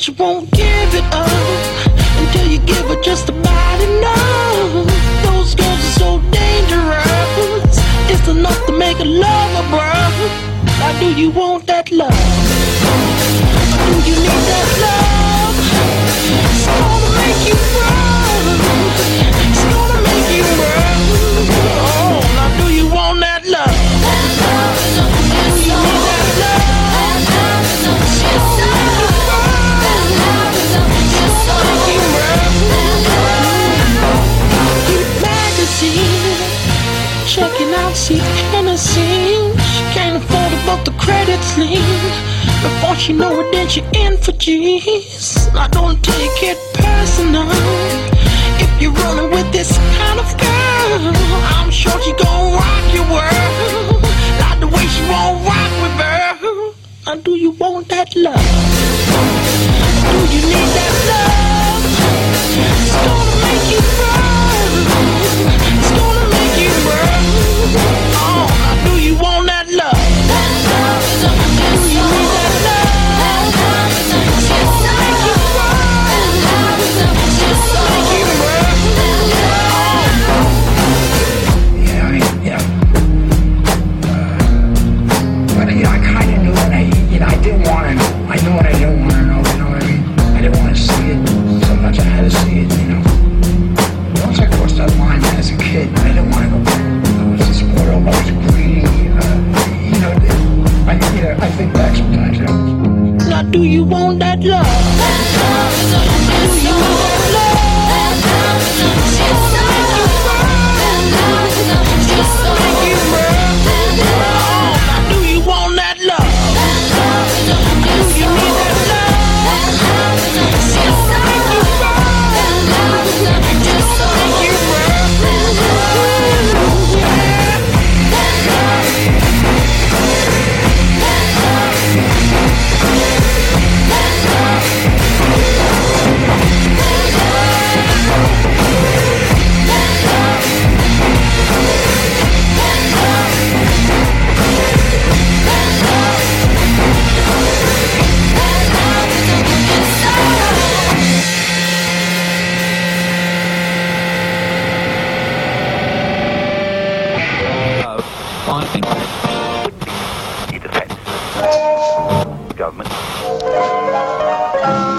but you won't give it up until you give her just about enough. Those girls are so dangerous. It's enough to make a lover, bruh. Now do you want that love? Do you need that love? It's gonna make you run. It's gonna make you run. Oh, now do you want that love? Do you need that love? It's gonna make you run. It's gonna make you run. Keep magazine, checking out, see Hennessy. She can't afford it, but the credits lean. Before she know it, then she in for G's. Now don't take it personal. If you're running with this kind of girl, I'm sure she gon' rock your world. Like the way she won't rock with her. Now do you want that love? Do you need that love? It's gonna make you run. It's gonna make you run. Oh, now do you want that love? Do you need that love? It's gonna make you run. It's gonna make you run. But I kind of knew, and I didn't want to know. I knew what I didn't want to know. You know what I mean? I didn't want to see it. Sometimes I had to see it. You know. Once I crossed that line as a kid, I didn't want to go back. I was spoiled. I was greedy. I think back sometimes. You know. Now do you want that love? Do you want that love? It's gonna make you run. It's gonna make you run. Oh, now do you want that love? Do you need that love? It's gonna make you run. It's gonna make you run. Defense, government.